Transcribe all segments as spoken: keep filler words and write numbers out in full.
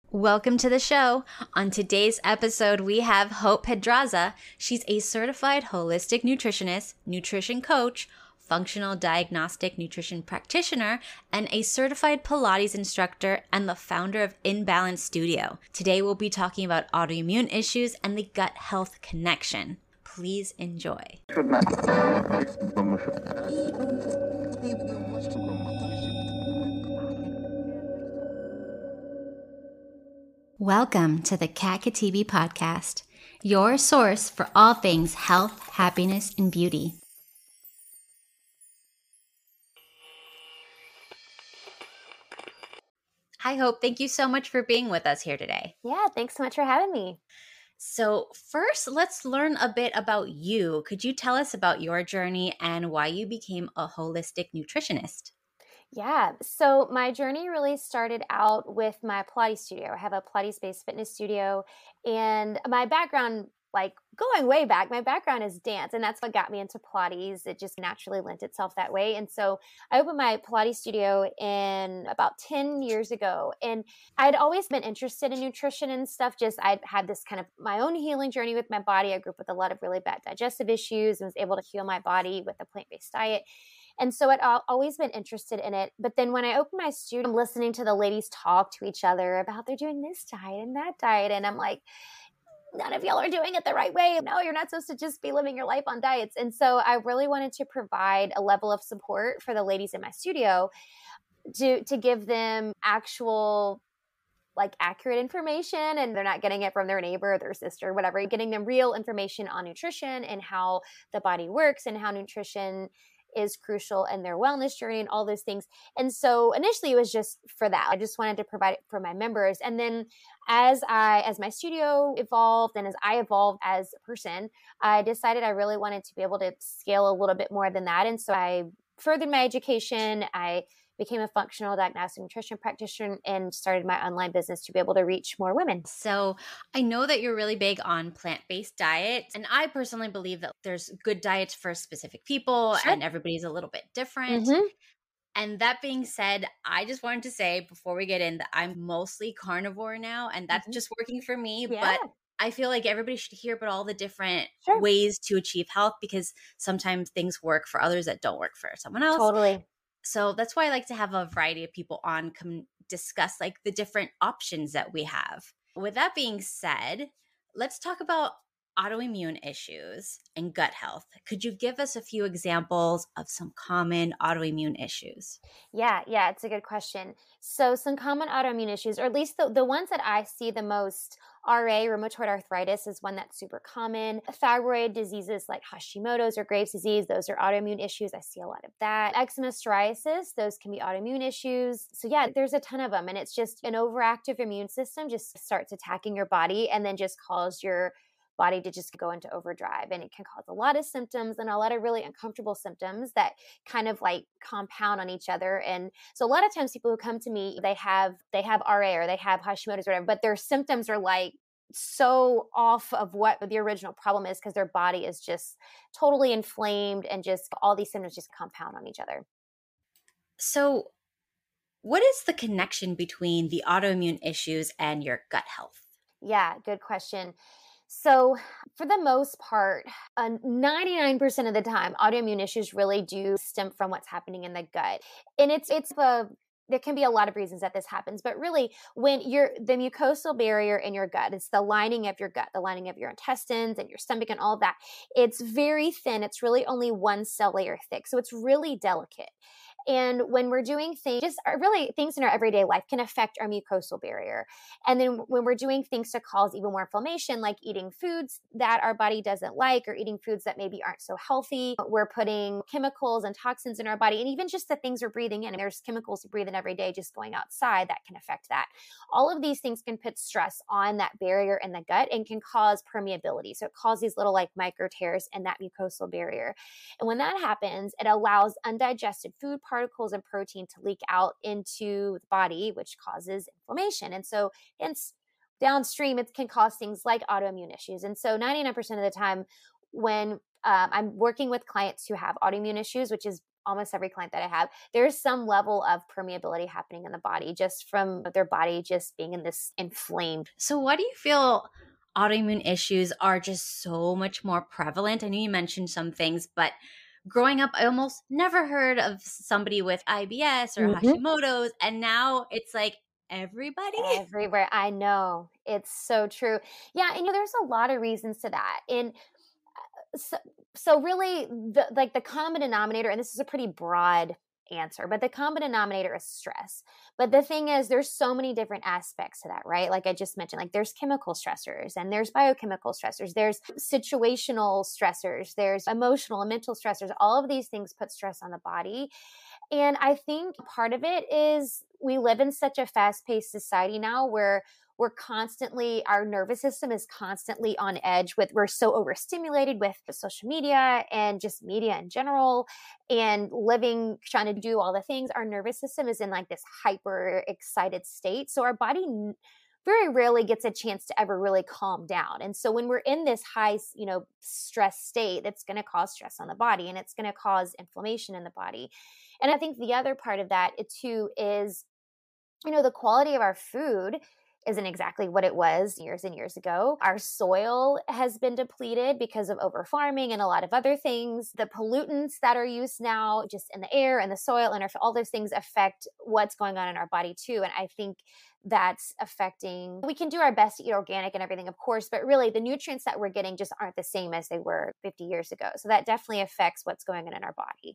Welcome to the show. On today's episode, we have Hope Pedraza. She's a certified holistic nutritionist, nutrition coach, functional diagnostic nutrition practitioner, and a certified Pilates instructor and the founder of InBalance Studio. Today, we'll be talking about autoimmune issues and the gut health connection. Please enjoy. Welcome to the Kat Katibi Podcast, your source for all things health, happiness, and beauty. Hi, Hope. Thank you so much for being with us here today. Yeah, thanks so much for having me. So first, let's learn a bit about you. Could you tell us about your journey and why you became a holistic nutritionist? Yeah, so my journey really started out with my Pilates studio. I have a Pilates-based fitness studio, and my background, like going way back, my background is dance, and that's what got me into Pilates. It just naturally lent itself that way. And so I opened my Pilates studio in about ten years ago, and I'd always been interested in nutrition and stuff. Just I'd had this kind of my own healing journey with my body. I grew up with a lot of really bad digestive issues and was able to heal my body with a plant-based diet. And so I'd always been interested in it. But then when I opened my studio, I'm listening to the ladies talk to each other about they're doing this diet and that diet. And I'm like, none of y'all are doing it the right way. No, you're not supposed to just be living your life on diets. And so I really wanted to provide a level of support for the ladies in my studio to, to give them actual like accurate information, and they're not getting it from their neighbor or their sister, whatever, getting them real information on nutrition and how the body works and how nutrition is crucial in their wellness journey and all those things. And so initially it was just for that. I just wanted to provide it for my members. And then as I, as my studio evolved and as I evolved as a person, I decided I really wanted to be able to scale a little bit more than that. And so I furthered my education. I became a functional diagnostic nutrition practitioner and started my online business to be able to reach more women. So I know that you're really big on plant-based diets, and I personally believe that there's good diets for specific people, Sure. and everybody's a little bit different. Mm-hmm. And that being said, I just wanted to say before we get in that I'm mostly carnivore now, and that's Mm-hmm. just working for me. Yeah. But I feel like everybody should hear about all the different Sure. ways to achieve health, because sometimes things work for others that don't work for someone else. Totally. So that's why I like to have a variety of people on come discuss like the different options that we have. With that being said, let's talk about autoimmune issues and gut health. Could you give us a few examples of some common autoimmune issues? Yeah, yeah, it's a good question. So some common autoimmune issues, or at least the, the ones that I see the most, R A, rheumatoid arthritis, is one that's super common. Thyroid diseases like Hashimoto's or Graves' disease, those are autoimmune issues. I see a lot of that. Eczema, psoriasis, those can be autoimmune issues. So yeah, there's a ton of them. And it's just an overactive immune system just starts attacking your body and then just cause your body to just go into overdrive, and it can cause a lot of symptoms and a lot of really uncomfortable symptoms that kind of like compound on each other. And so a lot of times people who come to me, they have they have R A or they have Hashimoto's or whatever, but their symptoms are like so off of what the original problem is because their body is just totally inflamed and just all these symptoms just compound on each other. So what is the connection between the autoimmune issues and your gut health? Yeah, good question. So for the most part, uh, ninety-nine percent of the time, autoimmune issues really do stem from what's happening in the gut. And it's, it's a, there can be a lot of reasons that this happens, but really when you're the mucosal barrier in your gut, it's the lining of your gut, the lining of your intestines and your stomach and all of that. It's very thin. It's really only one cell layer thick. So it's really delicate. And when we're doing things, just really things in our everyday life can affect our mucosal barrier. And then when we're doing things to cause even more inflammation, like eating foods that our body doesn't like or eating foods that maybe aren't so healthy, we're putting chemicals and toxins in our body. And even just the things we're breathing in, and there's chemicals we breathe in every day just going outside that can affect that. All of these things can put stress on that barrier in the gut and can cause permeability. So it causes these little like micro tears in that mucosal barrier. And when that happens, it allows undigested food particles and protein to leak out into the body, which causes inflammation. And so hence downstream, it can cause things like autoimmune issues. And so ninety-nine percent of the time when um, I'm working with clients who have autoimmune issues, which is almost every client that I have, there's some level of permeability happening in the body just from their body just being in this inflamed. So why do you feel autoimmune issues are just so much more prevalent? I know you mentioned some things, but growing up, I almost never heard of somebody with I B S or Mm-hmm. Hashimoto's. And now it's like everybody. Everywhere. I know. It's so true. Yeah. And you know, there's a lot of reasons to that. And so, so really the, like the common denominator, and this is a pretty broad answer, but the common denominator is stress. But the thing is, there's so many different aspects to that, right? Like I just mentioned, like there's chemical stressors and there's biochemical stressors, there's situational stressors, there's emotional and mental stressors. All of these things put stress on the body. And I think part of it is we live in such a fast-paced society now where we're constantly, our nervous system is constantly on edge with, we're so overstimulated with social media and just media in general and living, trying to do all the things. Our nervous system is in like this hyper excited state. So our body very rarely gets a chance to ever really calm down. And so when we're in this high, you know, stress state, it's going to cause stress on the body and it's going to cause inflammation in the body. And I think the other part of that too is, you know, the quality of our food isn't exactly what it was years and years ago. Our soil has been depleted because of over farming and a lot of other things. The pollutants that are used now just in the air and the soil and all those things affect what's going on in our body too. And I think that's affecting, we can do our best to eat organic and everything, of course, but really the nutrients that we're getting just aren't the same as they were fifty years ago. So that definitely affects what's going on in our body.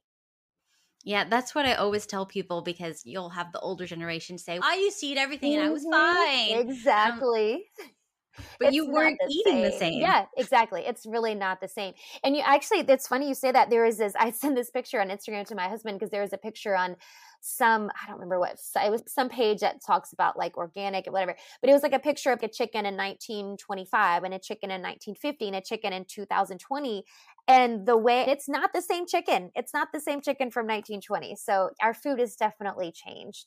Yeah, that's what I always tell people because you'll have the older generation say, I used to eat everything and I was Mhm. fine. Exactly. Um, but It's you not weren't the eating the same. same. Yeah, exactly. It's really not the same. And you actually, it's funny you say that. There is this, I sent this picture on Instagram to my husband because there was a picture on some, I don't remember what, it was some page that talks about like organic and whatever, but it was like a picture of a chicken in nineteen twenty-five and a chicken in nineteen fifty and a chicken in two thousand twenty. And the way, it's not the same chicken. It's not the same chicken from nineteen twenty. So our food has definitely changed.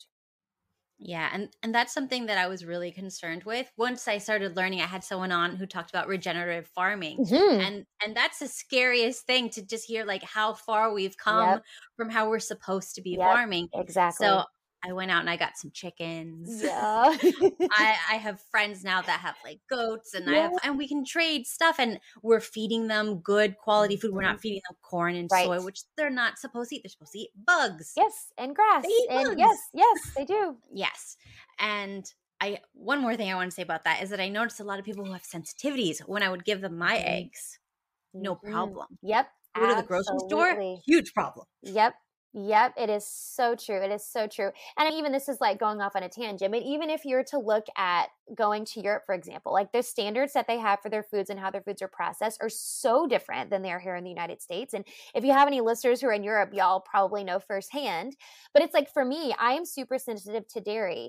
Yeah, and and that's something that I was really concerned with. Once I started learning, I had someone on who talked about regenerative farming. Mm-hmm. And and that's the scariest thing to just hear like how far we've come Yep. from how we're supposed to be Yep. farming. Exactly. So I went out and I got some chickens. Yeah. I, I have friends now that have like goats and I Yeah. have and we can trade stuff and we're feeding them good quality food. We're not feeding them corn and Right. soy, which they're not supposed to eat. They're supposed to eat bugs. Yes, and grass. They eat And bugs. yes, yes, they do. Yes. And I one more thing I want to say about that is that I noticed a lot of people who have sensitivities when I would give them my Mhm. eggs. No Mhm. problem. Yep. Go to the grocery store, Absolutely. huge problem. Yep. Yep. It is so true. It is so true. And even this is like going off on a tangent, but even if you're to look at going to Europe, for example, like the standards that they have for their foods and how their foods are processed are so different than they are here in the United States. And if you have any listeners who are in Europe, y'all probably know firsthand. But it's like for me, I am super sensitive to dairy.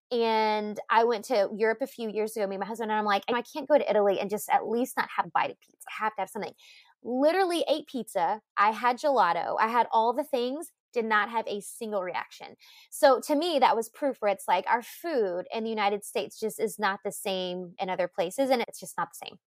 And I went to Europe a few years ago, me and my husband, and I'm like, I can't go to Italy and just at least not have a bite of pizza. I have to have something. Literally ate pizza. I had gelato. I had all the things, did not have a single reaction. So to me, that was proof where it's like our food in the United States just is not the same in other places. And it's just not the same.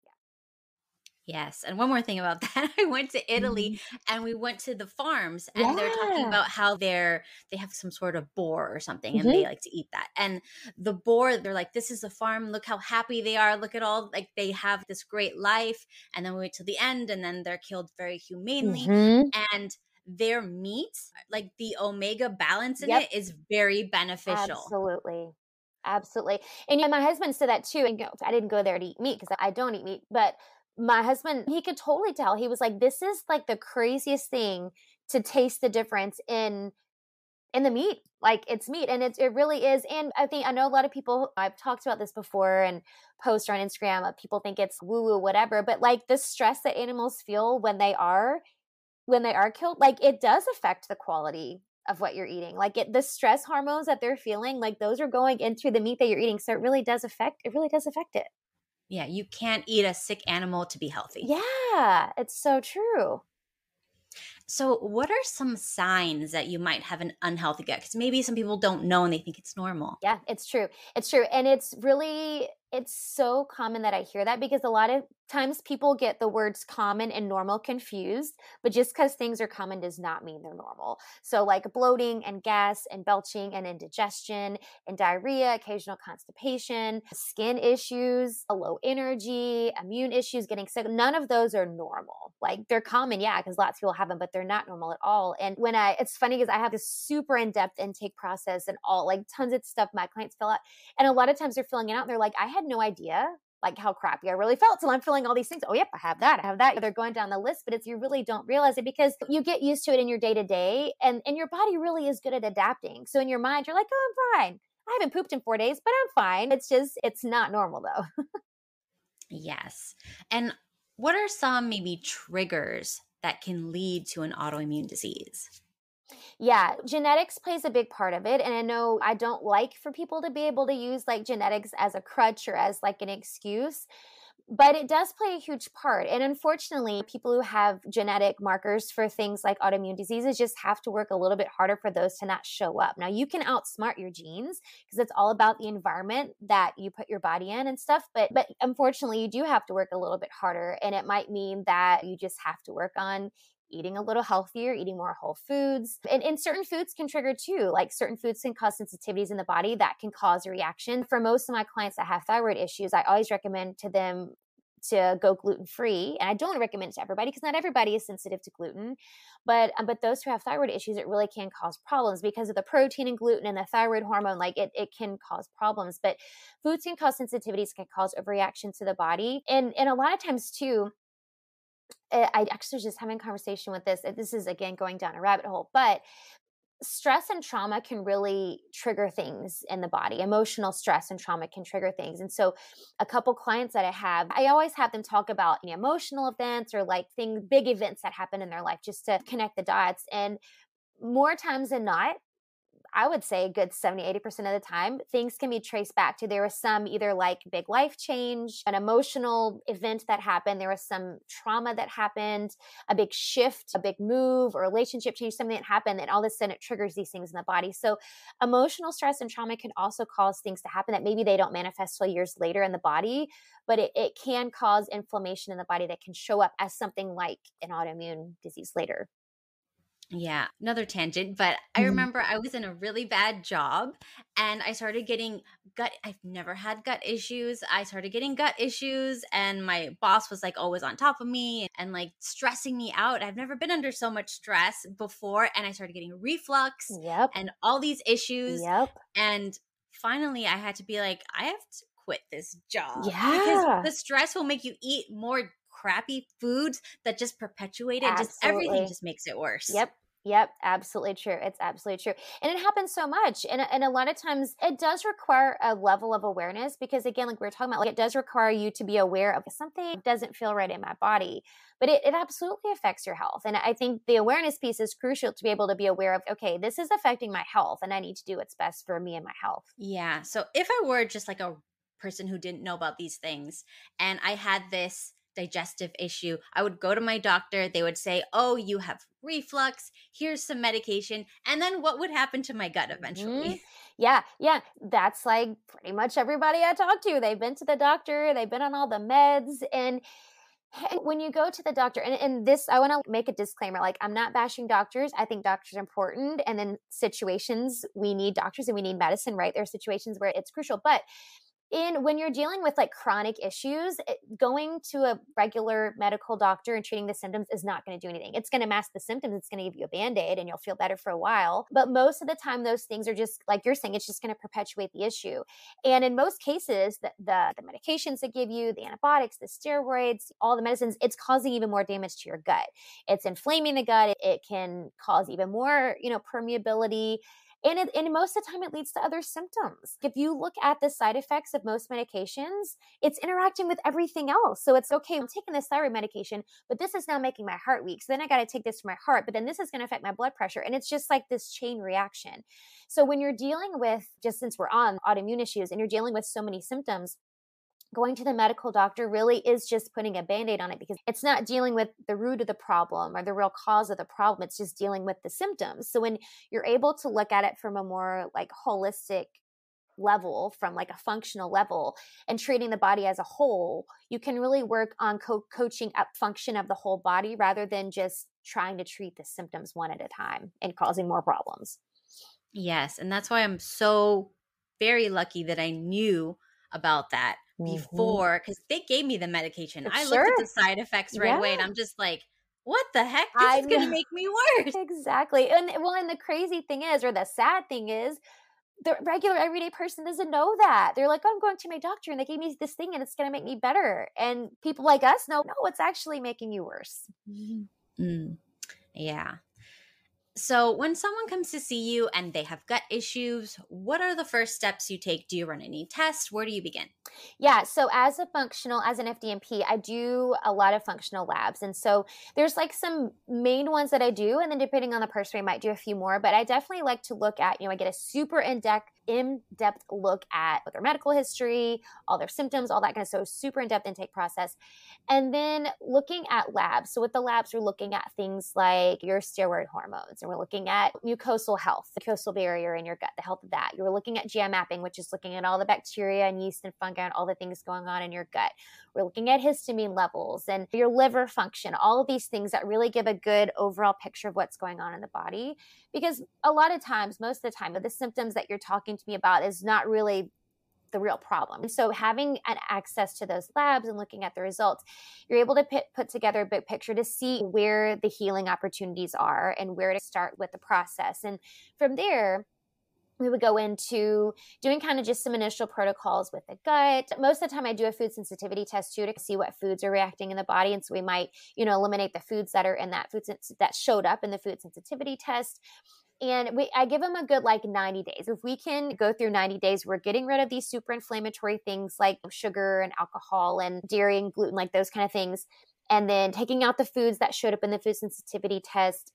Yes. And one more thing about that. I went to Italy and we went to the farms and they're talking Yeah. about how they're they have some sort of boar or something and Mhm. they like to eat that. And the boar, they're like, this is the farm. Look how happy they are. Look at all like they have this great life. And then we wait till the end and then they're killed very humanely. Mhm. And their meat, like the omega balance in Yep. it is very beneficial. Absolutely. Absolutely. And yeah, my husband said that too. And you know, I didn't go there to eat meat because I don't eat meat, but my husband, he could totally tell. He was like, this is like the craziest thing to taste the difference in in the meat. Like it's meat and it's, it really is. And I think, I know a lot of people, I've talked about this before and post on Instagram, uh, people think it's woo woo, whatever, but like the stress that animals feel when they are, when they are killed, like it does affect the quality of what you're eating. Like it, the stress hormones that they're feeling, like those are going into the meat that you're eating. So it really does affect, it really does affect it. Yeah, you can't eat a sick animal to be healthy. Yeah, it's so true. So, what are some signs that you might have an unhealthy gut? Because maybe some people don't know and they think it's normal. Yeah, it's true. It's true. And it's really, it's so common that I hear that because a lot of times people get the words common and normal confused, but just because things are common does not mean they're normal. So like bloating and gas and belching and indigestion and diarrhea, occasional constipation, skin issues, a low energy, immune issues, getting sick, none of those are normal. Like they're common, yeah, because lots of people have them, but they're not normal at all. And when I, it's funny because I have this super in-depth intake process and all like tons of stuff my clients fill out. And a lot of times they're filling it out and they're like, I had no idea like how crappy I really felt. So I'm feeling all these things. Oh, yep, I have that. I have that. They're going down the list, but it's, you really don't realize it because you get used to it in your day to day and, and your body really is good at adapting. So in your mind, you're like, oh, I'm fine. I haven't pooped in four days, but I'm fine. It's just, it's not normal though. Yes. And what are some maybe triggers that can lead to an autoimmune disease? Yeah, genetics plays a big part of it. And I know I don't like for people to be able to use like genetics as a crutch or as like an excuse, but it does play a huge part. And unfortunately, people who have genetic markers for things like autoimmune diseases just have to work a little bit harder for those to not show up. Now, you can outsmart your genes because it's all about the environment that you put your body in and stuff. But, but unfortunately, you do have to work a little bit harder. And it might mean that you just have to work on eating a little healthier, eating more whole foods. And, and certain foods can trigger too, like certain foods can cause sensitivities in the body that can cause a reaction. For most of my clients that have thyroid issues, I always recommend to them to go gluten-free. And I don't recommend it to everybody because not everybody is sensitive to gluten. But um, but those who have thyroid issues, it really can cause problems because of the protein in gluten and the thyroid hormone, like it, it can cause problems. But foods can cause sensitivities, can cause overreaction to the body. And, and a lot of times too, I actually was just having a conversation with this. This is, again, going down a rabbit hole, but stress and trauma can really trigger things in the body. Emotional stress and trauma can trigger things. And so a couple clients that I have, I always have them talk about you know, emotional events or like things, big events that happen in their life just to connect the dots. And more times than not, I would say a good seventy, eighty percent of the time, things can be traced back to there was some either like big life change, an emotional event that happened, there was some trauma that happened, a big shift, a big move, or relationship change, something that happened, and all of a sudden it triggers these things in the body. So emotional stress and trauma can also cause things to happen that maybe they don't manifest till years later in the body, but it, it can cause inflammation in the body that can show up as something like an autoimmune disease later. Yeah, another tangent, but I remember I was in a really bad job and I started getting gut. I've never had gut issues. I started getting gut issues and my boss was like always on top of me and like stressing me out. I've never been under so much stress before. And I started getting reflux Yep. and all these issues. Yep. And finally I had to be like, I have to quit this job Yeah. because the stress will make you eat more crappy foods that just perpetuate it. Just everything Absolutely. just makes it worse. Yep. Yep, absolutely true. It's absolutely true. And it happens so much. And, and a lot of times it does require a level of awareness because again, like we were talking about, like it does require you to be aware of something doesn't feel right in my body, but it, it absolutely affects your health. And I think the awareness piece is crucial to be able to be aware of, okay, this is affecting my health and I need to do what's best for me and my health. Yeah. So if I were just like a person who didn't know about these things and I had this digestive issue, I would go to my doctor. They would say, oh, you have reflux. Here's some medication. And then what would happen to my gut eventually? Mm-hmm. Yeah. Yeah. That's like pretty much everybody I talk to. They've been to the doctor. They've been on all the meds. And when you go to the doctor, and, and this, I want to make a disclaimer, like I'm not bashing doctors. I think doctors are important. And in situations, we need doctors and we need medicine, right? There are situations where it's crucial. But in when you're dealing with like chronic issues, it, going to a regular medical doctor and treating the symptoms is not going to do anything. It's going to mask the symptoms. It's going to give you a Band-Aid and you'll feel better for a while. But most of the time, those things are just like you're saying, it's just going to perpetuate the issue. And in most cases, the, the, the medications that give you, the antibiotics, the steroids, all the medicines, it's causing even more damage to your gut. It's inflaming the gut. It, it can cause even more, you know, permeability. And, it, and most of the time, it leads to other symptoms. If you look at the side effects of most medications, it's interacting with everything else. So it's okay, I'm taking this thyroid medication, but this is now making my heart weak. So then I got to take this for my heart, but then this is going to affect my blood pressure. And it's just like this chain reaction. So when you're dealing with, just since we're on autoimmune issues and you're dealing with so many symptoms, going to the medical doctor really is just putting a Band-Aid on it because it's not dealing with the root of the problem or the real cause of the problem. It's just dealing with the symptoms. So when you're able to look at it from a more like holistic level, from like a functional level, and treating the body as a whole, you can really work on co- coaching up function of the whole body rather than just trying to treat the symptoms one at a time and causing more problems. Yes. And that's why I'm so very lucky that I knew about that Mm-hmm. before, because they gave me the medication. I looked Sure. at the side effects right Yeah. away and I'm just like, what the heck? This I is going to know. make me worse. Exactly. And well, and the crazy thing is, or the sad thing is, the regular everyday person doesn't know that. They're like, oh, I'm going to my doctor and they gave me this thing and it's going to make me better. And people like us know, no, it's actually making you worse. Mm, yeah. So, when someone comes to see you and they have gut issues, what are the first steps you take? Do you run any tests? Where do you begin? Yeah. So as a functional, as an F D M P, I do a lot of functional labs. And so there's like some main ones that I do. And then depending on the person, I might do a few more. But I definitely like to look at, you know, I get a super in-depth in-depth look at their medical history, all their symptoms, all that kind of stuff. So super in-depth intake process. And then looking at labs. So with the labs, we're looking at things like your steroid hormones, and we're looking at mucosal health, the mucosal barrier in your gut, the health of that. You're looking at G I mapping, which is looking at all the bacteria and yeast and fungi and all the things going on in your gut. We're looking at histamine levels and your liver function, all of these things that really give a good overall picture of what's going on in the body. Because a lot of times, most of the time, the symptoms that you're talking to me about is not really the real problem. And so having an access to those labs and looking at the results, you're able to put, put together a big picture to see where the healing opportunities are and where to start with the process. And from there, we would go into doing kind of just some initial protocols with the gut. Most of the time I do a food sensitivity test too, to see what foods are reacting in the body. And so we might, you know, eliminate the foods that are in that food sens- that showed up in the food sensitivity test. And we, I give them a good like ninety days. If we can go through ninety days, we're getting rid of these super inflammatory things like sugar and alcohol and dairy and gluten, like those kind of things. And then taking out the foods that showed up in the food sensitivity test,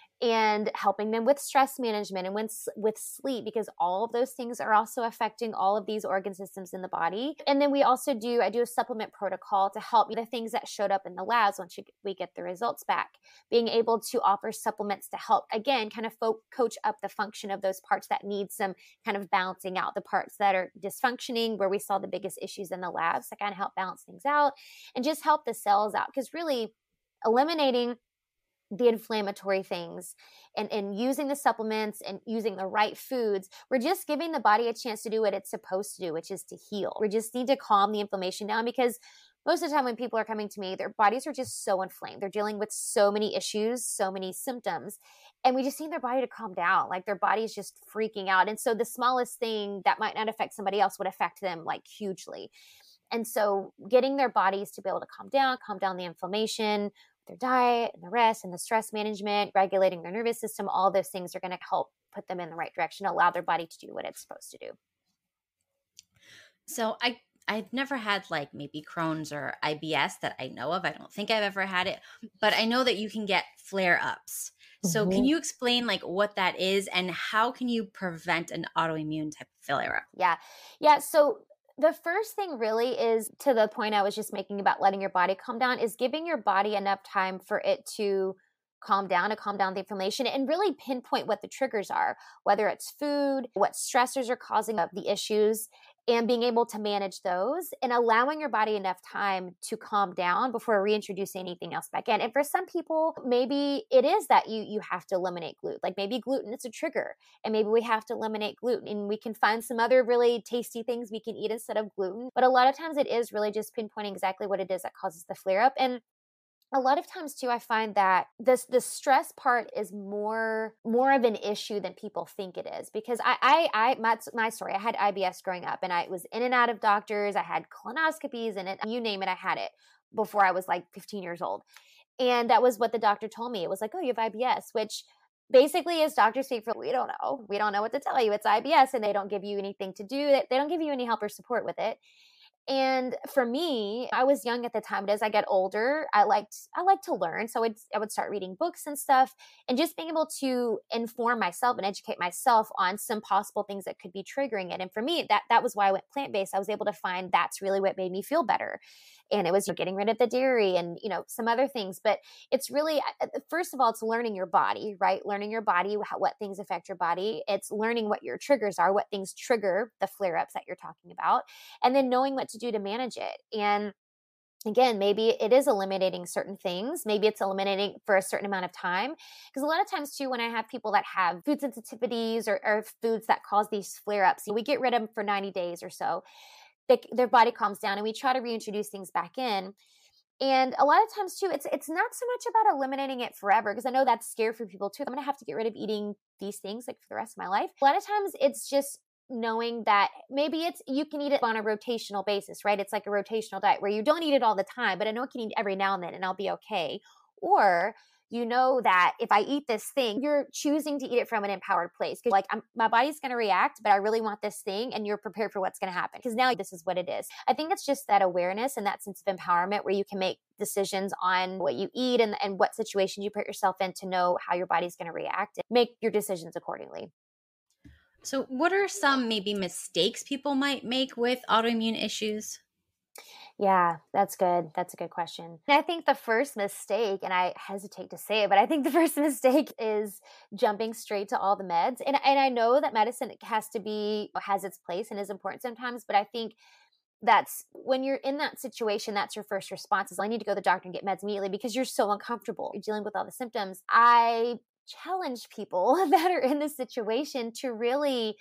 and helping them with stress management and with, with sleep, because all of those things are also affecting all of these organ systems in the body. And then we also do, I do a supplement protocol to help the things that showed up in the labs once you, we get the results back, being able to offer supplements to help, again, kind of fo- coach up the function of those parts that need some kind of balancing out, the parts that are dysfunctioning, where we saw the biggest issues in the labs, to kind of help balance things out and just help the cells out. Because really eliminating the inflammatory things and, and using the supplements and using the right foods, we're just giving the body a chance to do what it's supposed to do, which is to heal. We just need to calm the inflammation down, because most of the time when people are coming to me, their bodies are just so inflamed. They're dealing with so many issues, so many symptoms, and we just need their body to calm down. Like their body is just freaking out. And so the smallest thing that might not affect somebody else would affect them like hugely. And so getting their bodies to be able to calm down, calm down the inflammation, their diet and the rest and the stress management, regulating their nervous system, all those things are going to help put them in the right direction, allow their body to do what it's supposed to do. So I I've never had like maybe Crohn's or I B S that I know of. I don't think I've ever had it, but I know that you can get flare-ups. So Mm-hmm. can you explain like what that is and how can you prevent an autoimmune type of flare-up? Yeah. Yeah. So the first thing really is, to the point I was just making about letting your body calm down, is giving your body enough time for it to calm down, to calm down the inflammation, and really pinpoint what the triggers are, whether it's food, what stressors are causing the issues, and being able to manage those and allowing your body enough time to calm down before reintroducing anything else back in. And for some people, maybe it is that you you have to eliminate gluten. Like maybe gluten is a trigger, and maybe we have to eliminate gluten, and we can find some other really tasty things we can eat instead of gluten. But a lot of times it is really just pinpointing exactly what it is that causes the flare up. And a lot of times too, I find that this the stress part is more more of an issue than people think it is. Because I I, I my, my story, I had I B S growing up, and I was in and out of doctors. I had colonoscopies, and it, you name it, I had it before I was like fifteen years old. And that was what the doctor told me. It was like, oh, you have I B S, which basically is doctor speak for, we don't know. We don't know what to tell you. It's I B S, and they don't give you anything to do. They don't give you any help or support with it. And for me, I was young at the time, but as I get older, I liked, I like to learn. So I'd, I would start reading books and stuff, and just being able to inform myself and educate myself on some possible things that could be triggering it. And for me, that, that was why I went plant-based. I was able to find that's really what made me feel better. And it was getting rid of the dairy and, you know, some other things. But it's really, first of all, it's learning your body, right? Learning your body, how, what things affect your body. It's learning what your triggers are, what things trigger the flare-ups that you're talking about, and then knowing what to do to manage it. And again, maybe it is eliminating certain things. Maybe it's eliminating for a certain amount of time. Because a lot of times too, when I have people that have food sensitivities or, or foods that cause these flare-ups, we get rid of them for ninety days or so. They, their body calms down, and we try to reintroduce things back in. And a lot of times too, it's it's not so much about eliminating it forever, because I know that's scary for people too. I'm going to have to get rid of eating these things like for the rest of my life. A lot of times it's just knowing that maybe it's, you can eat it on a rotational basis, right? It's like a rotational diet where you don't eat it all the time, but I know I can eat every now and then and I'll be okay. Or you know that if I eat this thing, you're choosing to eat it from an empowered place. Like, I'm, my body's going to react, but I really want this thing, and you're prepared for what's going to happen because now this is what it is. I think it's just that awareness and that sense of empowerment where you can make decisions on what you eat and, and what situations you put yourself in to know how your body's going to react and make your decisions accordingly. So what are some maybe mistakes people might make with autoimmune issues? Yeah, that's good. That's a good question. And I think the first mistake, and I hesitate to say it, but I think the first mistake is jumping straight to all the meds. And, and I know that medicine has to be, has its place and is important sometimes, but I think that's when you're in that situation, that's your first response is I need to go to the doctor and get meds immediately because you're so uncomfortable. You're dealing with all the symptoms. I challenge people that are in this situation to really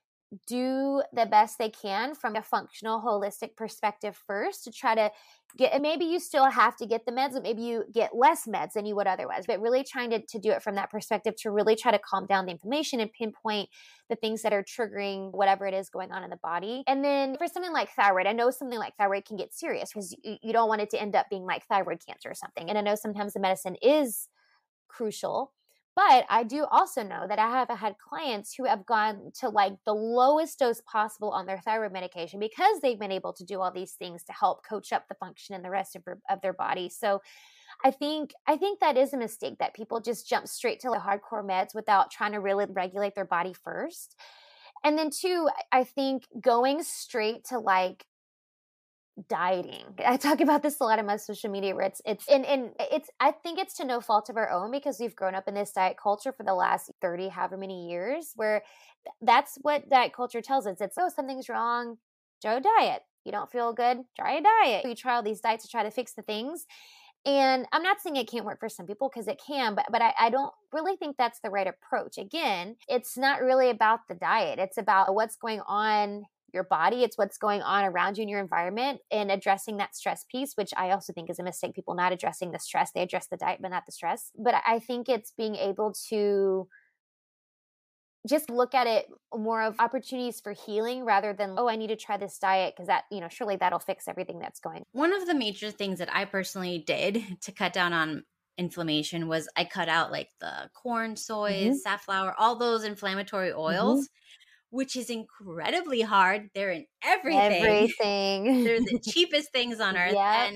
do the best they can from a functional, holistic perspective first to try to get, and maybe you still have to get the meds, but maybe you get less meds than you would otherwise, but really trying to, to do it from that perspective to really try to calm down the inflammation and pinpoint the things that are triggering whatever it is going on in the body. And then for something like thyroid, I know something like thyroid can get serious because you, you don't want it to end up being like thyroid cancer or something. And I know sometimes the medicine is crucial. But I do also know that I have had clients who have gone to like the lowest dose possible on their thyroid medication because they've been able to do all these things to help coach up the function in the rest of, of their body. So I think I think that is a mistake that people just jump straight to the hardcore meds without trying to really regulate their body first. And then two, I think going straight to like dieting. I talk about this a lot on my social media where it's, it's, and, and it's, I think it's to no fault of our own because we've grown up in this diet culture for the last thirty, however many years, where that's what diet culture tells us. It's, oh, something's wrong, try a diet. You don't feel good, try a diet. You try all these diets to try to fix the things. And I'm not saying it can't work for some people because it can, but, but I, I don't really think that's the right approach. Again, it's not really about the diet. It's about what's going on your body. It's what's going on around you in your environment and addressing that stress piece, which I also think is a mistake. People not addressing the stress. They address the diet, but not the stress. But I think it's being able to just look at it more of opportunities for healing rather than, oh, I need to try this diet because that, you know, surely that'll fix everything that's going on. One of the major things that I personally did to cut down on inflammation was I cut out like the corn, soy, mm-hmm. safflower, all those inflammatory oils. Mm-hmm. Which is incredibly hard. They're in everything. Everything. They're the cheapest things on earth. Yep. And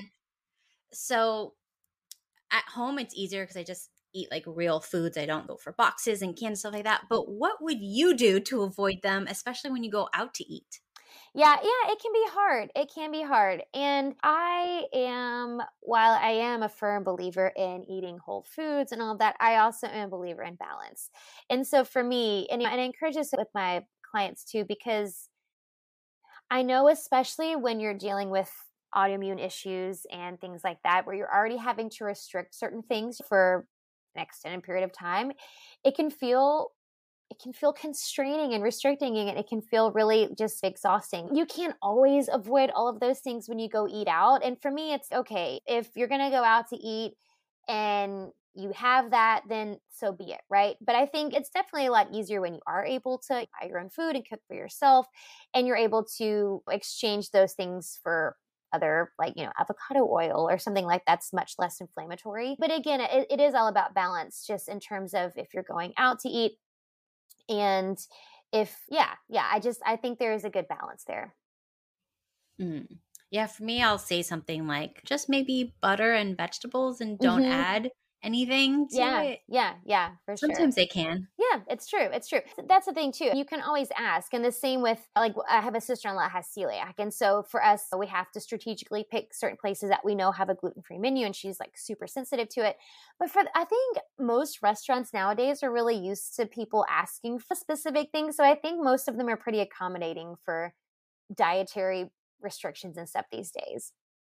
so at home, it's easier because I just eat like real foods. I don't go for boxes and cans, stuff like that. But what would you do to avoid them, especially when you go out to eat? Yeah, yeah, it can be hard. It can be hard. And I am, while I am a firm believer in eating whole foods and all of that, I also am a believer in balance. And so for me, and, and I encourage this with my clients too, because I know, especially when you're dealing with autoimmune issues and things like that, where you're already having to restrict certain things for an extended period of time, it can feel it can feel constraining and restricting, and it can feel really just exhausting. You can't always avoid all of those things when you go eat out. And for me, it's okay. If you're going to go out to eat and you have that, then so be it, right? But I think it's definitely a lot easier when you are able to buy your own food and cook for yourself, and you're able to exchange those things for other, like, you know, avocado oil or something like that's much less inflammatory. But again, it, it is all about balance, just in terms of if you're going out to eat. And if, yeah, yeah, I just, I think there is a good balance there. Mm. Yeah, for me, I'll say something like just maybe butter and vegetables and don't Hmm. add anything to Yeah, it. yeah, yeah, for sure. Sometimes they can. Yeah, it's true. It's true. That's the thing too. You can always ask. And the same with like I have a sister-in-law has celiac. And so for us, we have to strategically pick certain places that we know have a gluten-free menu and she's like super sensitive to it. But for I think most restaurants nowadays are really used to people asking for specific things. So I think most of them are pretty accommodating for dietary restrictions and stuff these days.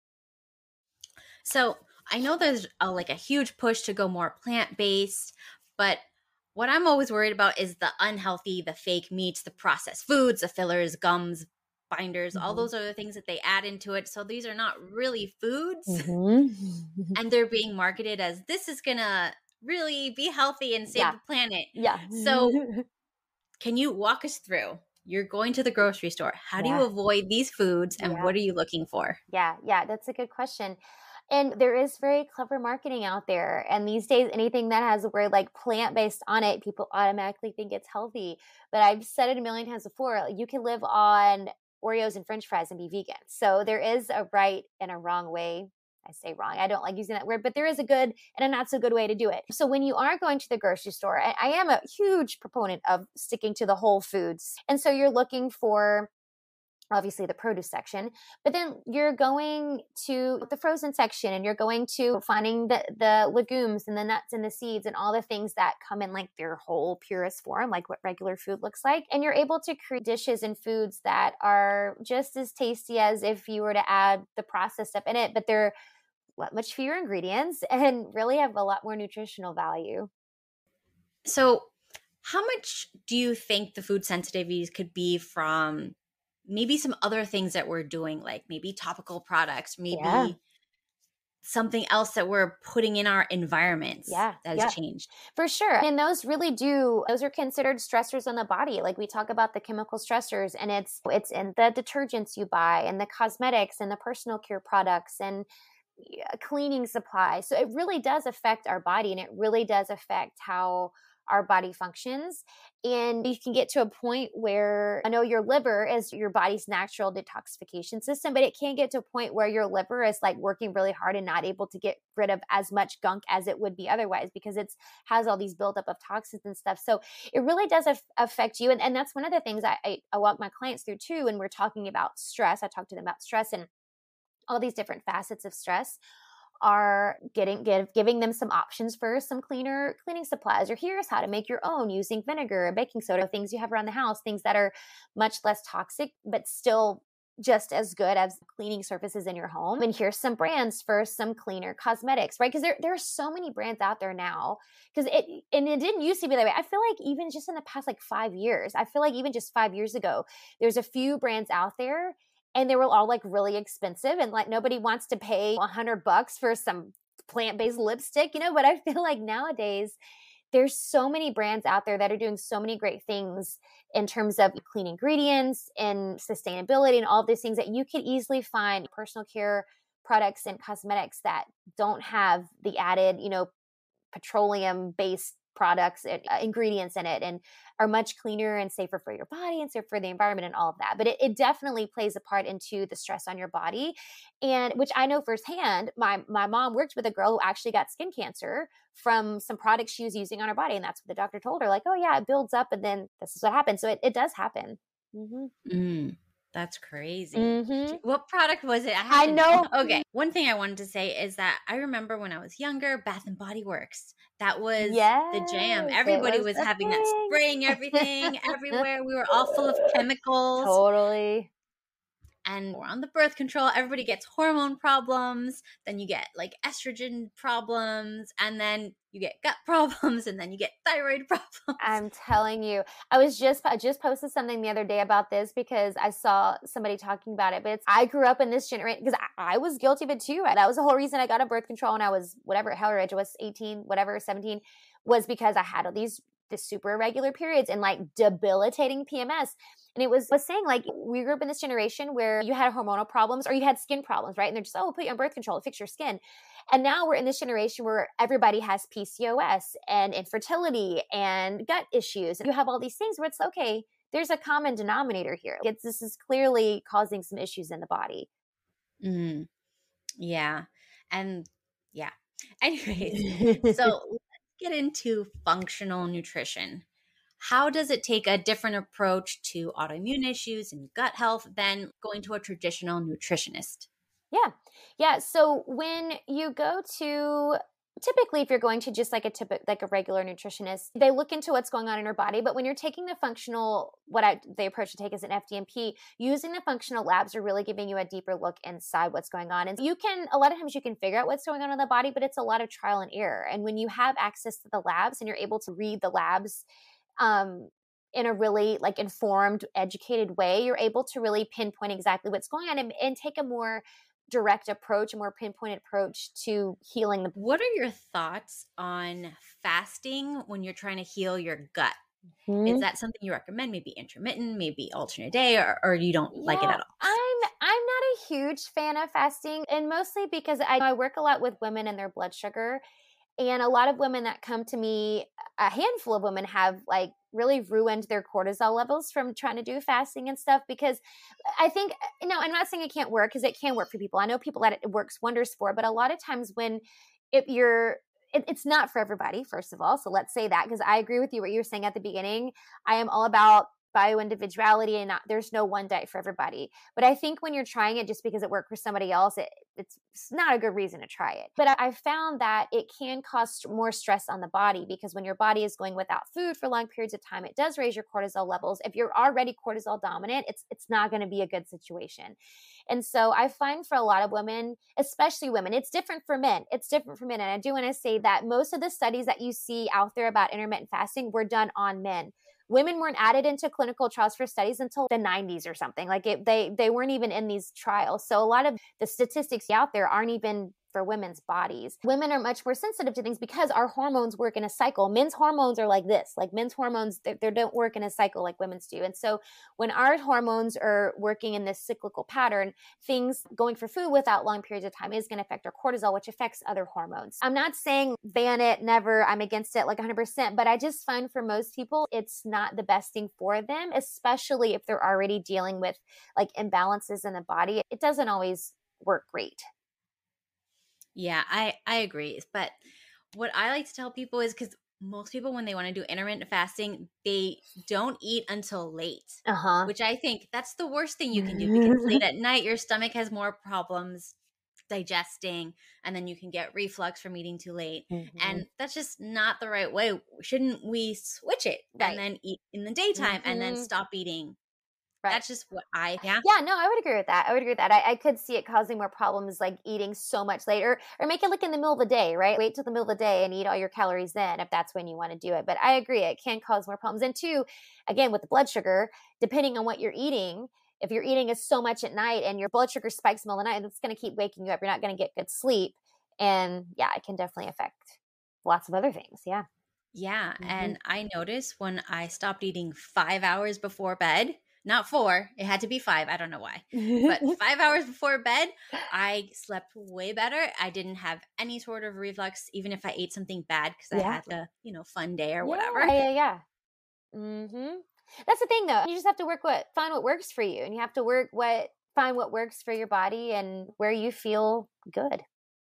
So I know there's a, like a huge push to go more plant based, but what I'm always worried about is the unhealthy, the fake meats, the processed foods, the fillers, gums, binders, all Mhm. those are the things that they add into it. So these are not really foods Mhm. and they're being marketed as this is going to really be healthy and save Yeah. the planet. Yeah. So can you walk us through? You're going to the grocery store. How do you Yeah. avoid these foods and Yeah. what are you looking for? Yeah, yeah, that's a good question. And there is very clever marketing out there. And these days, anything that has a word like plant based on it, people automatically think it's healthy. But I've said it a million times before, you can live on Oreos and French fries and be vegan. So there is a right and a wrong way. I say wrong. I don't like using that word, but there is a good and a not so good way to do it. So when you are going to the grocery store, I, I am a huge proponent of sticking to the whole foods. And so you're looking for obviously the produce section, but then you're going to the frozen section and you're going to finding the, the legumes and the nuts and the seeds and all the things that come in like their whole purest form, like what regular food looks like. And you're able to create dishes and foods that are just as tasty as if you were to add the processed stuff in it, but they're much fewer ingredients and really have a lot more nutritional value. So, how much do you think the food sensitivities could be from maybe some other things that we're doing, like maybe topical products, Yeah. maybe something else that we're putting in our environments Yeah. that has Yeah. changed? For sure. And those really do, those are considered stressors on the body. Like we talk about the chemical stressors and it's it's in the detergents you buy and the cosmetics and the personal care products and yeah, cleaning supplies. So it really does affect our body and it really does affect how our body functions. And you can get to a point where I know your liver is your body's natural detoxification system, but it can get to a point where your liver is like working really hard and not able to get rid of as much gunk as it would be otherwise because it's has all these buildup of toxins and stuff. So it really does af- affect you. And, and that's one of the things I, I, I walk my clients through too. And we're talking about stress. I talk to them about stress and all these different facets of stress are getting give, giving them some options for some cleaner cleaning supplies or here's how to make your own using vinegar and baking soda, things you have around the house, things that are much less toxic but still just as good as cleaning surfaces in your home. And here's some brands for some cleaner cosmetics, right? Because there, there are so many brands out there now. Because it and it didn't used to be that way. I feel like even just in the past like five years, I feel like even just five years ago, there's a few brands out there and they were all like really expensive and like nobody wants to pay a hundred bucks for some plant-based lipstick, you know, but I feel like nowadays there's so many brands out there that are doing so many great things in terms of clean ingredients and sustainability and all of these things that you could easily find personal care products and cosmetics that don't have the added, you know, petroleum based products and uh, ingredients in it and are much cleaner and safer for your body and safer for the environment and all of that. But it, it definitely plays a part into the stress on your body. And which I know firsthand, my, my mom worked with a girl who actually got skin cancer from some products she was using on her body. And that's what the doctor told her, like, oh yeah, it builds up and then this is what happens. So it, it does happen. Mm-hmm. Mm, that's crazy. Mm-hmm. What product was it? I have I to know. know. Okay. One thing I wanted to say is that I remember when I was younger, Bath and Body Works. That was the jam. Yes, it Everybody was was the having that spraying everything thing. everywhere. We were all full of chemicals. Totally. And we're on the birth control. Everybody gets hormone problems. Then you get like estrogen problems. And then you get gut problems. And then you get thyroid problems. I'm telling you, I was just, I just posted something the other day about this because I saw somebody talking about it, but it's, I grew up in this generation because I, I was guilty of it too. That was the whole reason I got a birth control when I was whatever, however age I was, eighteen, whatever, seventeen, was because I had all these, this super irregular periods and like debilitating P M S. And it was, was saying like, we grew up in this generation where you had hormonal problems or you had skin problems, right? And they're just, oh, we'll put you on birth control to fix your skin. And now we're in this generation where everybody has P C O S and infertility and gut issues. And you have all these things where it's okay, there's a common denominator here. It's, this is clearly causing some issues in the body. Mm, yeah. And yeah. Anyways, so let's get into functional nutrition. How does it take a different approach to autoimmune issues and gut health than going to a traditional nutritionist? Yeah. Yeah. So when you go to typically if you're going to just like a typical like a regular nutritionist, they look into what's going on in your body. But when you're taking the functional, what I the approach to take is an F D M P, using the functional labs are really giving you a deeper look inside what's going on. And you can a lot of times you can figure out what's going on in the body, but it's a lot of trial and error. And when you have access to the labs and you're able to read the labs um in a really like informed, educated way, you're able to really pinpoint exactly what's going on and, and take a more direct approach, a more pinpointed approach to healing the. What are your thoughts on fasting when you're trying to heal your gut? Is Mhm. that something you recommend? Maybe intermittent, maybe alternate day, or, or you don't like it Yeah, at all? I'm I'm not a huge fan of fasting, and mostly because I, I work a lot with women and their blood sugar. And a lot of women that come to me, a handful of women have like really ruined their cortisol levels from trying to do fasting and stuff because I think, you know, I'm not saying it can't work because it can work for people. I know people that it works wonders for, but a lot of times when if you're, it, it's not for everybody, first of all. So let's say that because I agree with you what you were saying at the beginning. I am all about bio individuality and not, there's no one diet for everybody. But I think when you're trying it just because it worked for somebody else, it, it's, it's not a good reason to try it. But I, I found that it can cause more stress on the body because when your body is going without food for long periods of time, it does raise your cortisol levels. If you're already cortisol dominant, it's it's not going to be a good situation. And so I find for a lot of women, especially women, it's different for men. It's different for men. And I do want to say that most of the studies that you see out there about intermittent fasting were done on men. Women weren't added into clinical trials for studies until the nineties or something. Like it, they they weren't even in these trials. So a lot of the statistics out there aren't even for women's bodies. Women are much more sensitive to things because our hormones work in a cycle. Men's hormones are like this. Like men's hormones, they, they don't work in a cycle like women's do. And so when our hormones are working in this cyclical pattern, things going for food without long periods of time is going to affect our cortisol, which affects other hormones. I'm not saying ban it, never, I'm against it like one hundred percent, but I just find for most people, it's not the best thing for them, especially if they're already dealing with like imbalances in the body. It doesn't always work great. Yeah, I I agree. But what I like to tell people is because most people, when they want to do intermittent fasting, they don't eat until late, Uh-huh. which I think that's the worst thing you can do because late at night, your stomach has more problems digesting, and then you can get reflux from eating too late. Mhm. And that's just not the right way. Shouldn't we switch it and Right. then eat in the daytime and then Mhm. stop eating? Right. That's just what I, yeah. Yeah, no, I would agree with that. I would agree with that. I, I could see it causing more problems like eating so much later or make it like in the middle of the day, right? Wait till the middle of the day and eat all your calories then if that's when you want to do it. But I agree, it can cause more problems. And two, again, with the blood sugar, depending on what you're eating, if you're eating is so much at night and your blood sugar spikes in the middle of the night, it's going to keep waking you up. You're not going to get good sleep. And yeah, it can definitely affect lots of other things. Yeah. Yeah, Hmm. and I noticed when I stopped eating five hours before bed, not four, it had to be five, I don't know why, but five hours before bed, I slept way better. I didn't have any sort of reflux, even if I ate something bad because I Yeah. had a, you know, fun day or Yeah. whatever. Yeah. Yeah. Hmm. That's the thing, though. You just have to work what find what works for you, and you have to work what find what works for your body and where you feel good.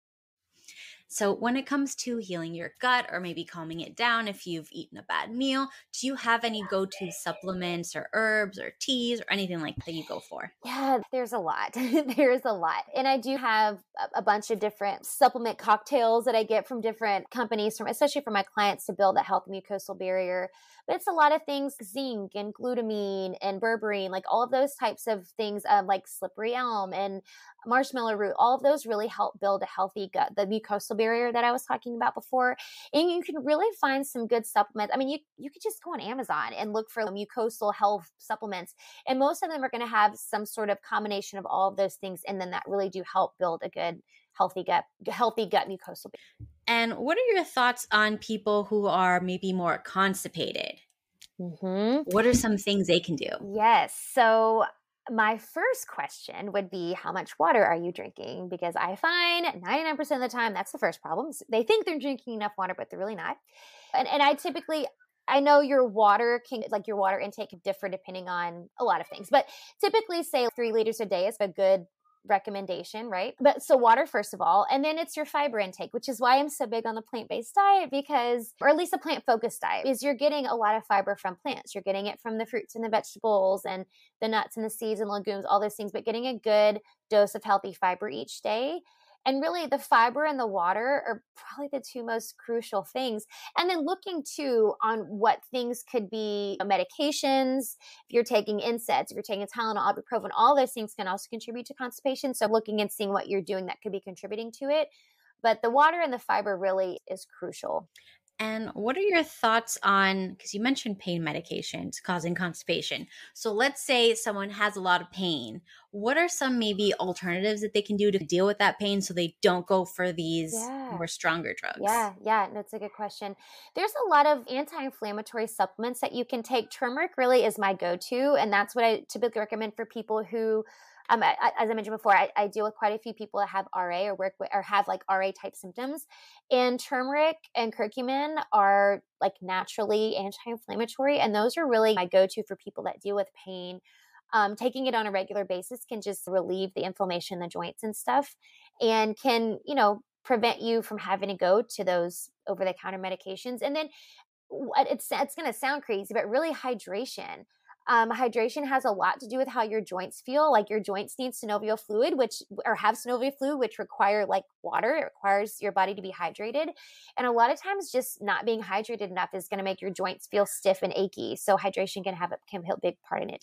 So, when it comes to healing your gut or maybe calming it down if you've eaten a bad meal, do you have any go to supplements or herbs or teas or anything like that you go for? Yeah, there's a lot. There's a lot. And I do have a, a bunch of different supplement cocktails that I get from different companies, from especially for my clients to build a healthy mucosal barrier. But it's a lot of things, zinc and glutamine and berberine, like all of those types of things, um, like slippery elm and marshmallow root. All of those really help build a healthy gut, the mucosal barrier that I was talking about before. And you can really find some good supplements. I mean, you, you could just go on Amazon and look for mucosal health supplements, and most of them are going to have some sort of combination of all of those things. And then that really do help build a good, healthy gut, healthy gut mucosal. And what are your thoughts on people who are maybe more constipated? Mm-hmm. What are some things they can do? Yes. So my first question would be, how much water are you drinking? Because I find ninety-nine percent of the time that's the first problem. They think they're drinking enough water, but they're really not. And, and I typically, I know your water can, like your water intake can differ depending on a lot of things, but typically say three liters a day is a good recommendation, right? But so water, first of all, and then it's your fiber intake, which is why I'm so big on the plant-based diet because, or at least a plant-focused diet, is you're getting a lot of fiber from plants. You're getting it from the fruits and the vegetables and the nuts and the seeds and legumes, all those things, but getting a good dose of healthy fiber each day. And really the fiber and the water are probably the two most crucial things. And then looking too on what things could be medications, if you're taking N SAIDs, if you're taking Tylenol, ibuprofen, all those things can also contribute to constipation. So looking and seeing what you're doing that could be contributing to it. But the water and the fiber really is crucial. And what are your thoughts on, because you mentioned pain medications causing constipation. So let's say someone has a lot of pain. What are some maybe alternatives that they can do to deal with that pain so they don't go for these Yeah. more stronger drugs? Yeah, yeah, that's a good question. There's a lot of anti-inflammatory supplements that you can take. Turmeric really is my go-to, and that's what I typically recommend for people who Um, I, I- as I mentioned before, I, I deal with quite a few people that have R A or work with, or have like R A type symptoms. And turmeric and curcumin are like naturally anti-inflammatory. And those are really my go-to for people that deal with pain. Um, taking it on a regular basis can just relieve the inflammation in the joints and stuff and can, you know, prevent you from having to go to those over-the-counter medications. And then what it's it's going to sound crazy, but really hydration. Um, hydration has a lot to do with how your joints feel. Like your joints need synovial fluid, which or have synovial fluid, which require like water. It requires your body to be hydrated, and a lot of times, just not being hydrated enough is going to make your joints feel stiff and achy. So hydration can have a can play a big part in it.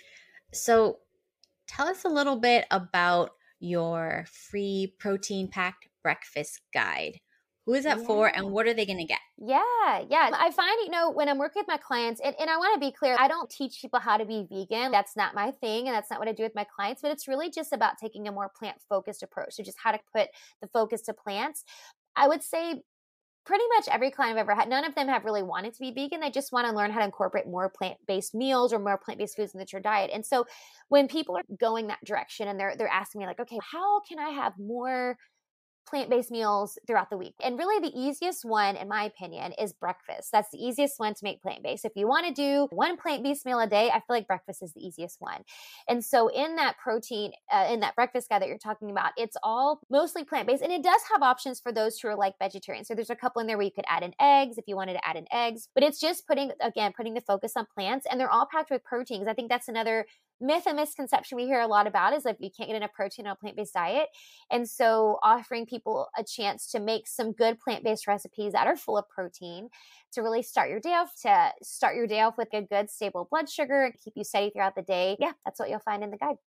So tell us a little bit about your free protein packed breakfast guide. Who is that for Yeah. and what are they going to get? Yeah, yeah. I find, you know, when I'm working with my clients, and, and I want to be clear, I don't teach people how to be vegan. That's not my thing, and that's not what I do with my clients, but it's really just about taking a more plant-focused approach. So just how to put the focus to plants. I would say pretty much every client I've ever had, none of them have really wanted to be vegan. They just want to learn how to incorporate more plant-based meals or more plant-based foods into their diet. And so when people are going that direction and they're they're asking me like, okay, how can I have more plant-based meals throughout the week? And really the easiest one, in my opinion, is breakfast. That's the easiest one to make plant-based. If you want to do one plant-based meal a day, I feel like breakfast is the easiest one. And so in that protein, uh, in that breakfast guide that you're talking about, it's all mostly plant-based. And it does have options for those who are like vegetarian. So there's a couple in there where you could add in eggs if you wanted to add in eggs. But it's just putting, again, putting the focus on plants. And they're all packed with proteins. I think that's another myth and misconception we hear a lot about is like you can't get enough protein on a plant-based diet. And so offering people a chance to make some good plant-based recipes that are full of protein to really start your day off, to start your day off with a good stable blood sugar and keep you steady throughout the day. Yeah, that's what you'll find in the guide.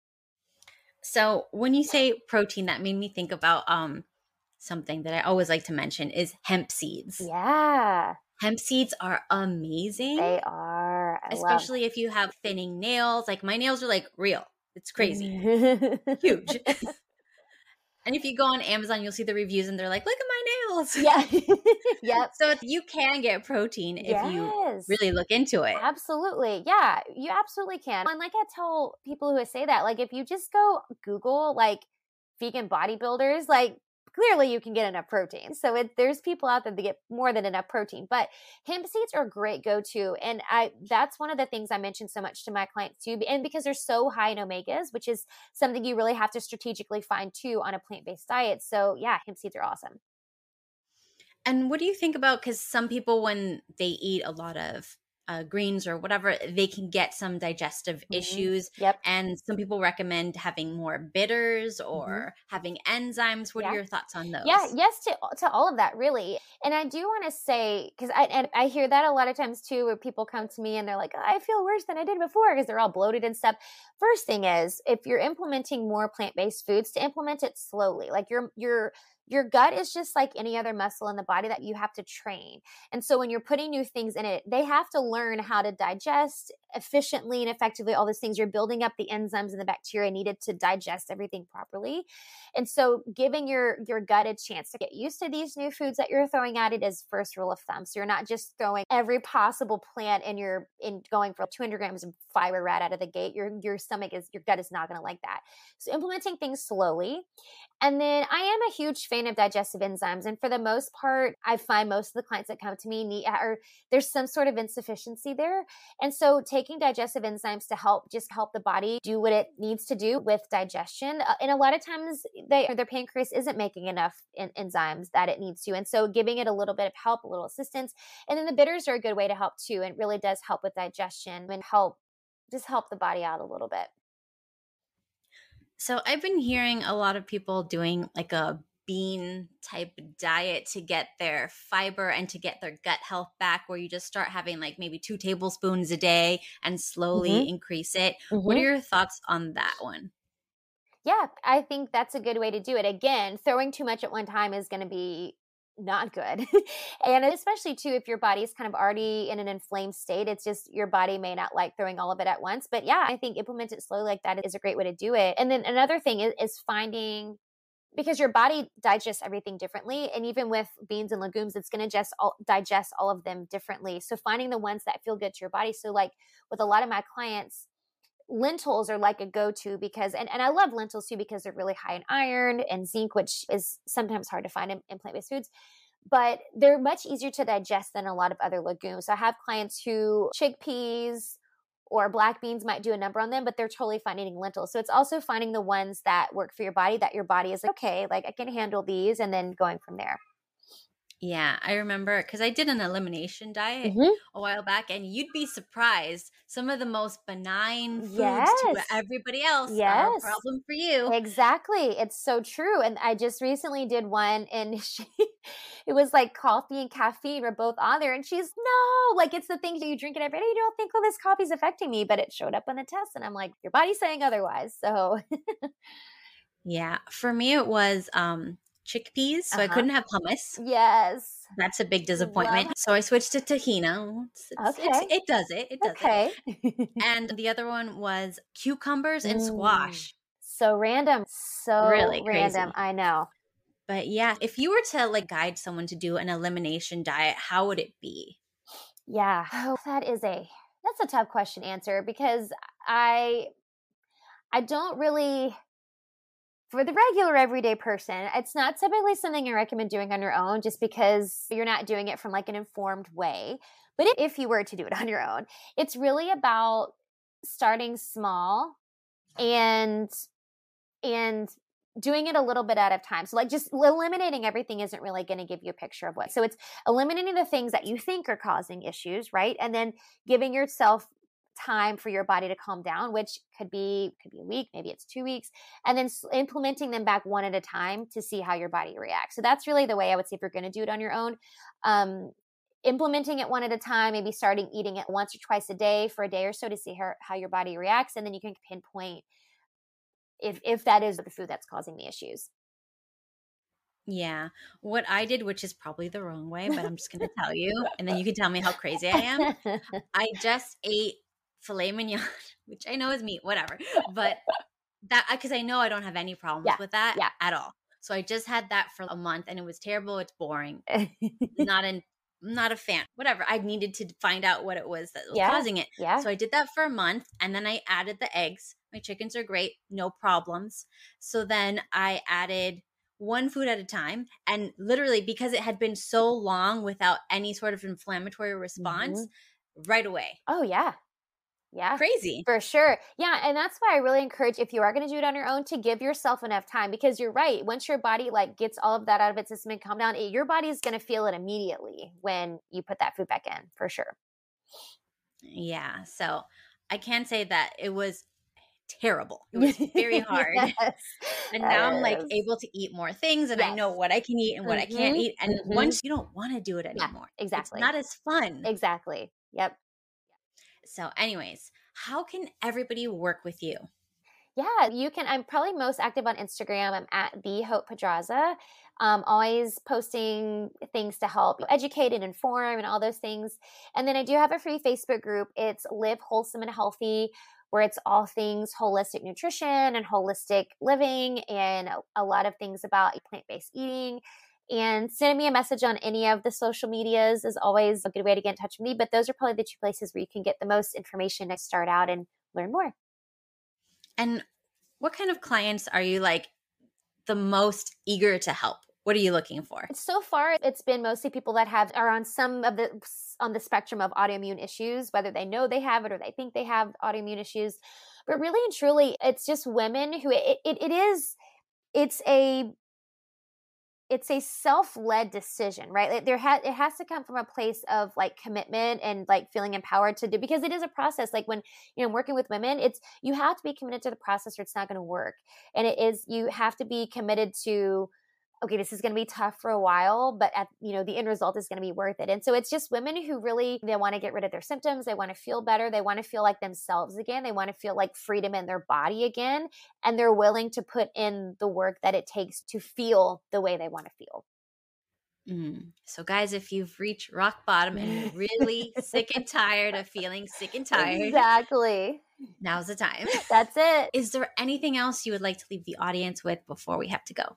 So when you say protein, that made me think about um something that I always like to mention is hemp seeds. Yeah, Hemp seeds are amazing. they are. I Especially if you have thinning nails. Like my nails are like real. It's crazy. love. Huge. And if you go on Amazon, you'll see the reviews and they're like, look at my nails. Yeah. Yep. So you can get protein if Yes. you really look into it. Absolutely. Yeah, you absolutely can. And like I tell people who say that, like if you just go Google like vegan bodybuilders, like clearly you can get enough protein. So it, there's people out there that get more than enough protein, but hemp seeds are a great go-to. And I, that's one of the things I mentioned so much to my clients too. And because they're so high in omegas, which is something you really have to strategically find too on a plant-based diet. So yeah, hemp seeds are awesome. And what do you think about, because some people, when they eat a lot of uh, greens or whatever, they can get some digestive Mm-hmm. issues. Yep. And some people recommend having more bitters Mm-hmm. or having enzymes. What Yeah. are your thoughts on those? Yeah, yes to to all of that, really. And I do want to say, because I and I hear that a lot of times too, where people come to me and they're like, oh, I feel worse than I did before because they're all bloated and stuff. First thing is, if you're implementing more plant-based foods, to implement it slowly. Like your your your gut is just like any other muscle in the body that you have to train. And so when you're putting new things in it, they have to learn how to digest efficiently and effectively all those things. You're building up the enzymes and the bacteria needed to digest everything properly. And so giving your your gut a chance to get used to these new foods that you're throwing at it is first rule of thumb. So you're not just throwing every possible plant in your in going for two hundred grams of fiber right out of the gate. Your your stomach is your gut is not going to like that. So implementing things slowly. And then I am a huge fan fan of digestive enzymes. And for the most part, I find most of the clients that come to me need, or there's some sort of insufficiency there. And so taking digestive enzymes to help just help the body do what it needs to do with digestion. Uh, and a lot of times they, their pancreas isn't making enough en- enzymes that it needs to. And so giving it a little bit of help, a little assistance. And then the bitters are a good way to help too. And really does help with digestion and help, just help the body out a little bit. So I've been hearing a lot of people doing like a bean type diet to get their fiber and to get their gut health back, where you just start having like maybe two tablespoons a day and slowly Mm-hmm. increase it. Mm-hmm. What are your thoughts on that one? Yeah, I think that's a good way to do it. Again, throwing too much at one time is going to be not good. And especially too, if your body is kind of already in an inflamed state, it's just your body may not like throwing all of it at once. But yeah, I think implement it slowly like that is a great way to do it. And then another thing is, is finding, because your body digests everything differently. And even with beans and legumes, it's going to just all, digest all of them differently. So finding the ones that feel good to your body. So like with a lot of my clients, lentils are like a go-to because, and, and I love lentils too, because they're really high in iron and zinc, which is sometimes hard to find in, in plant-based foods, but they're much easier to digest than a lot of other legumes. So I have clients who chickpeas or black beans might do a number on them, but they're totally fine eating lentils. So it's also finding the ones that work for your body, that your body is like, okay, like I can handle these, and then going from there. Yeah, I remember because I did an elimination diet Mm-hmm. a while back, and you'd be surprised. Some of the most benign foods Yes. to everybody else Yes. are a problem for you. Exactly. It's so true. And I just recently did one, and she, it was like coffee and caffeine were both on there. And she's, no, like it's the things that you drink it every day. You don't think, well, this coffee's affecting me, but it showed up on the test. And I'm like, your body's saying otherwise. So Yeah, for me it was um chickpeas, so I Uh-huh. couldn't have hummus. yes. That's a big disappointment. Love- So I switched to tahina. It's, it's, it's, Okay. it does it. It does Okay. it. And the other one was cucumbers and Mm. squash. So random. So Really random. crazy. I know. But yeah, if you were to like guide someone to do an elimination diet, how would it be? Yeah. Oh, that is a, that's a tough question to answer, because I, I don't really, for the regular everyday person, it's not typically something I recommend doing on your own, just because you're not doing it from like an informed way. But if, if you were to do it on your own, it's really about starting small and, and doing it a little bit at a time. So like just eliminating everything isn't really going to give you a picture of what. So it's eliminating the things that you think are causing issues, right? And then giving yourself time for your body to calm down, which could be could be a week, maybe it's two weeks, and then implementing them back one at a time to see how your body reacts. So that's really the way I would say if you're going to do it on your own. Um, implementing it one at a time, maybe starting eating it once or twice a day for a day or so to see how, how your body reacts, and then you can pinpoint if if that is the food that's causing the issues. Yeah. What I did, which is probably the wrong way, but I'm just going to tell you, and then you can tell me how crazy I am. I just ate filet mignon, which I know is meat, whatever. But that, because I know I don't have any problems Yeah, with that yeah. at all. So I just had that for a month, and it was terrible. It's boring. Not in, not a fan. Whatever. I needed to find out what it was that was Yeah, causing it. yeah. So I did that for a month, and then I added the eggs. My chickens are great, no problems. So then I added one food at a time, and literally because it had been so long without any sort of inflammatory response, Mm-hmm. right away. Oh yeah. Yeah. Crazy. For sure. Yeah. And that's why I really encourage, if you are going to do it on your own, to give yourself enough time, because you're right. Once your body like gets all of that out of its system and calm down, it, your body's going to feel it immediately when you put that food back in, for sure. Yeah. So I can say that it was terrible. It was very hard. Yes, and now I'm like yes. able to eat more things, and I Yes. know what I can eat and what I can't Mhm, eat. And mhm. once you don't want to do it Yeah, anymore, exactly. it's not as fun. Exactly. Yep. So anyways, how can everybody work with you? Yeah, you can. I'm probably most active on Instagram. I'm at the Hope Pedraza. Um, always posting things to help educate and inform and all those things. And then I do have a free Facebook group. It's Live Wholesome and Healthy, where it's all things holistic nutrition and holistic living, and a, a lot of things about plant-based eating. And sending me a message on any of the social medias is always a good way to get in touch with me. But those are probably the two places where you can get the most information to start out and learn more. And what kind of clients are you like the most eager to help? What What are you looking for? So far, it's been mostly people that have are on some of the on the spectrum of autoimmune issues, whether they know they have it or they think they have autoimmune issues. But really and truly, it's just women who it it, it is it's a it's a self-led decision, right? Like there has it has to come from a place of like commitment and like feeling empowered to do, because it is a process. Like when, you know, I'm working with women, it's, you have to be committed to the process or it's not going to work. And it is, you have to be committed to, okay, this is going to be tough for a while, but at, you know, the end result is going to be worth it. And so it's just women who really, they want to get rid of their symptoms. They want to feel better. They want to feel like themselves again. They want to feel like freedom in their body again. And they're willing to put in the work that it takes to feel the way they want to feel. Mm. So guys, if you've reached rock bottom and you're really sick and tired of feeling sick and tired. Exactly. Now's the time. That's it. Is there anything else you would like to leave the audience with before we have to go?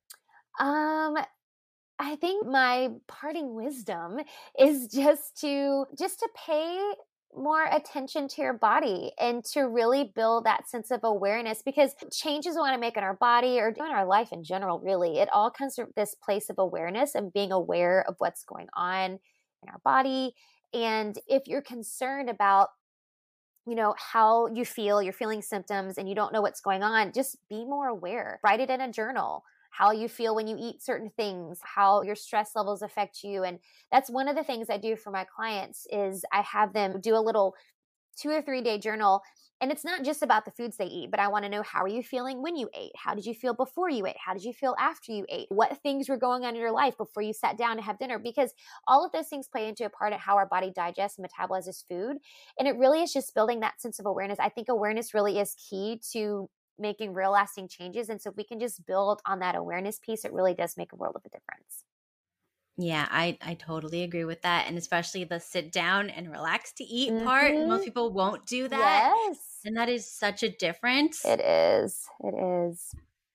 Um, I think my parting wisdom is just to just to pay more attention to your body and to really build that sense of awareness, because changes we want to make in our body or in our life in general, really, it all comes from this place of awareness and being aware of what's going on in our body. And if you're concerned about, you know, how you feel, you're feeling symptoms and you don't know what's going on, just be more aware. Write it in a journal. How you feel when you eat certain things, how your stress levels affect you. And that's one of the things I do for my clients is I have them do a little two or three day journal. And it's not just about the foods they eat, but I want to know, how are you feeling when you ate? How did you feel before you ate? How did you feel after you ate? What things were going on in your life before you sat down to have dinner? Because all of those things play into a part of how our body digests and metabolizes food. And it really is just building that sense of awareness. I think awareness really is key to making real lasting changes. And so if we can just build on that awareness piece, it really does make a world of a difference. Yeah, I, I totally agree with that. And especially the sit down and relax to eat Mm-hmm. part. Most people won't do that. Yes. And that is such a difference. It is. It is.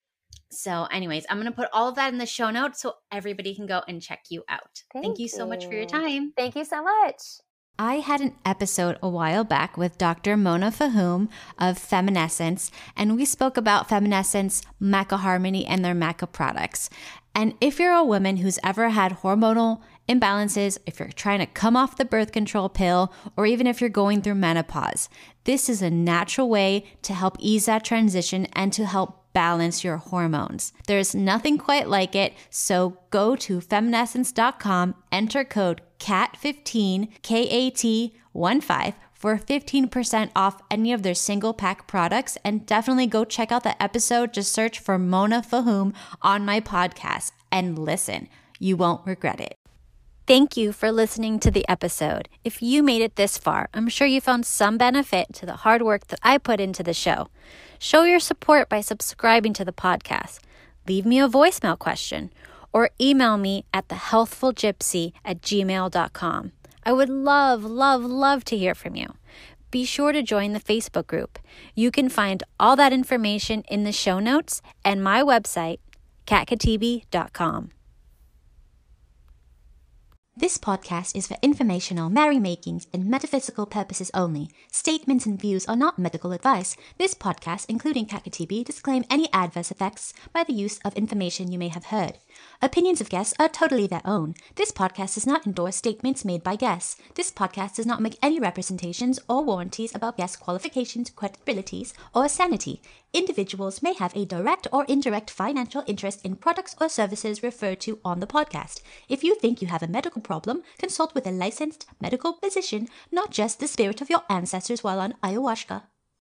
So anyways, I'm going to put all of that in the show notes so everybody can go and check you out. Thank, Thank you so much for your time. Thank you so much. I had an episode a while back with Doctor Mona Fahim of Feminescence, and we spoke about Feminescence, Maca Harmony, and their Maca products. And if you're a woman who's ever had hormonal imbalances, if you're trying to come off the birth control pill, or even if you're going through menopause, this is a natural way to help ease that transition and to help balance your hormones. There's nothing quite like it, so go to feminescence dot com, enter code C A T fifteen, K A T fifteen, for fifteen percent off any of their single pack products, and definitely go check out the episode. Just search for Mona Fahim on my podcast and listen. You won't regret it. Thank you for listening to the episode. If you made it this far, I'm sure you found some benefit to the hard work that I put into the show. Show your support by subscribing to the podcast. Leave me a voicemail question or email me at thehealthfulgypsy at gmail dot com. I would love, love, love to hear from you. Be sure to join the Facebook group. You can find all that information in the show notes and my website, kat katibi dot com. This podcast is for informational, merrymakings, and metaphysical purposes only. Statements and views are not medical advice. This podcast, including Kat Katibi, disclaim any adverse effects by the use of information you may have heard. Opinions of guests are totally their own. This podcast does not endorse statements made by guests. This podcast does not make any representations or warranties about guest qualifications, credibilities, or sanity. Individuals may have a direct or indirect financial interest in products or services referred to on the podcast. If you think you have a medical problem, consult with a licensed medical physician, not just the spirit of your ancestors while on ayahuasca.